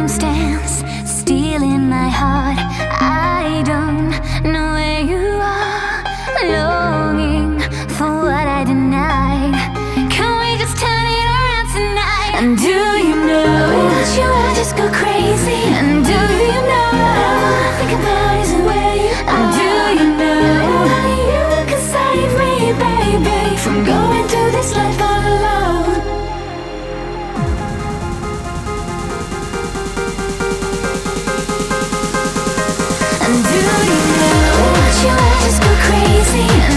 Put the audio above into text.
time stands still in my heart. I don't know where you are, longing for what I denied. Can we just turn it around tonight? And do you know that you are just go crazy? And do you know all I think about is where you are? And do you know only you can save me, baby, from going through this life all alone? And do you know that you are just go crazy?